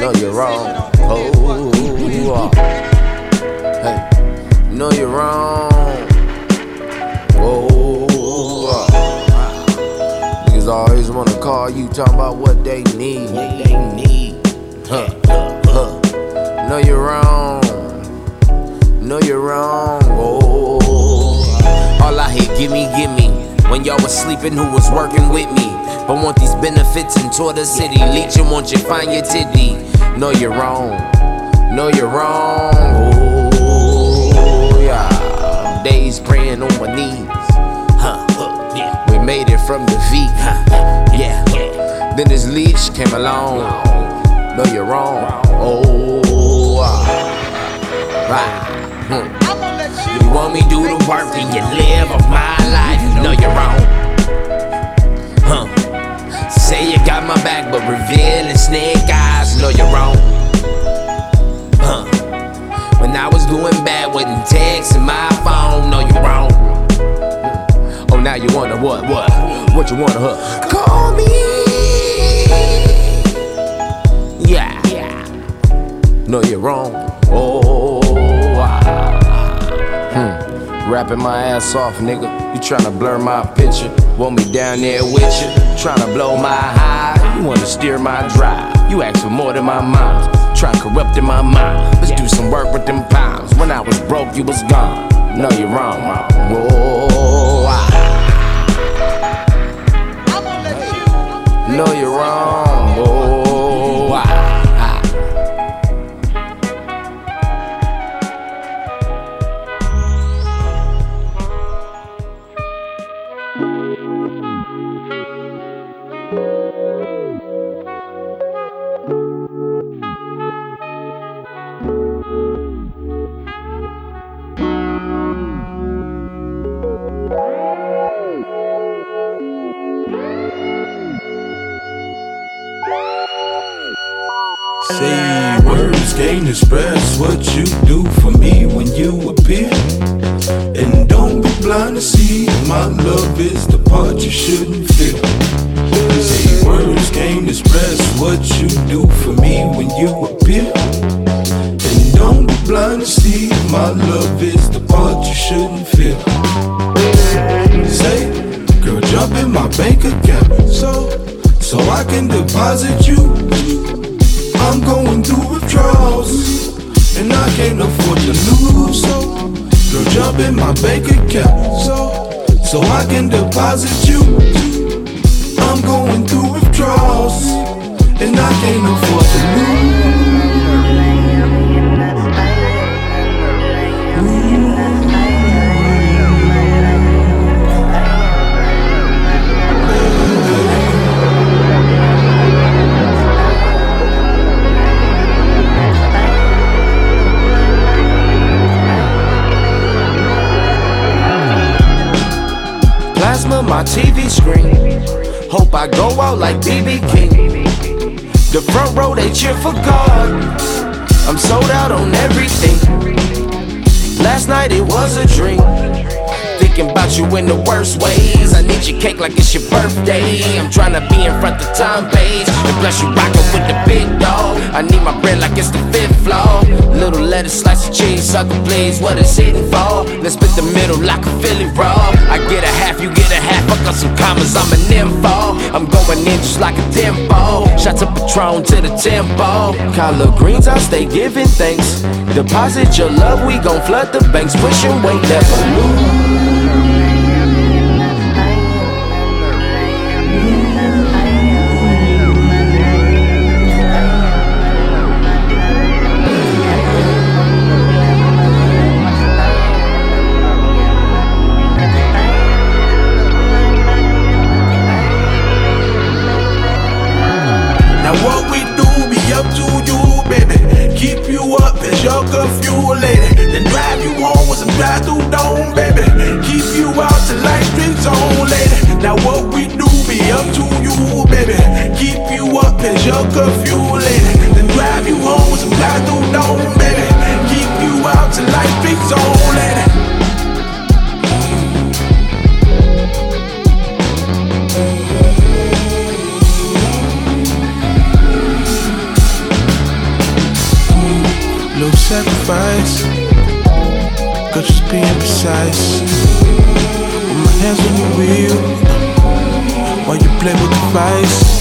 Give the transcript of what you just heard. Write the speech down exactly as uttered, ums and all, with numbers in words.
know you're wrong. Oh, hey, know you're wrong. Oh, niggas always wanna call you, talking about what they need. What they need. Huh, huh. Know you're wrong. Know you're wrong. Oh, all I hear, gimme, gimme. When y'all was sleeping, who was working with me? But want these benefits and tour the city. Leeching, want you find your titty. Know you're wrong. Know you're wrong. Oh, yeah. Days praying on my knees. Huh, huh, yeah. We made it from defeat. Huh, yeah. Then this leech came along. Know you're wrong. Oh, ah. Right. Hmm. You want me do the work and you live of my life. Know you're wrong. Huh. Say you got my back, but revealing snake eyes. Know you're wrong. Huh. When I was doing bad, wasn't texting my phone. Know you're wrong. Oh, now you wanna what? What? What you wanna, huh? Call me. Yeah. Yeah. Know you're wrong. Oh. Ah. Hmm. Rapping my ass off, nigga. You tryna blur my picture. Want me down there with you. Tryna blow my high. You wanna steer my drive. You ask for more than my mind. Try corrupting my mind. Let's do some work with them pounds. When I was broke, you was gone. No, you're wrong, wrong. Whoa, ah. No, you're wrong. Whoa, ah. Say words can't express what you do for me when you appear. And don't be blind to see my love is the part you shouldn't feel. Say words can't express what you do for me when you appear. And don't be blind to see my love is the part you shouldn't feel. Say, girl, jump in my bank account so, so I can deposit you. I'm going through withdrawals, and I can't afford to lose. So, girl, jump in my bank account, so, so I can deposit you. I'm going through withdrawals, and I can't afford to lose. Plasma my T V screen. Hope I go out like B B King. The front row they cheer for God. I'm sold out on everything. Last night it was a dream. Thinking about you in the worst ways. I need your cake like it's your birthday. I'm tryna be in front the time page. And plus you rockin' with the big dog. I need my bread like it's the fifth floor. Little lettuce, slice of cheese, sucker please. What it's hitting for? Let's split the middle like a Philly raw. I get a half, you get a half. Fuck up some commas, I'm an info. I'm going in just like a tempo. Shots of Patron to the tempo. Collard greens, I stay giving thanks. Deposit your love, we gon' flood the banks. Pushing weight, never lose. of sacrifice. Girl, just being precise. With my hands on the wheel, while you play with the vice.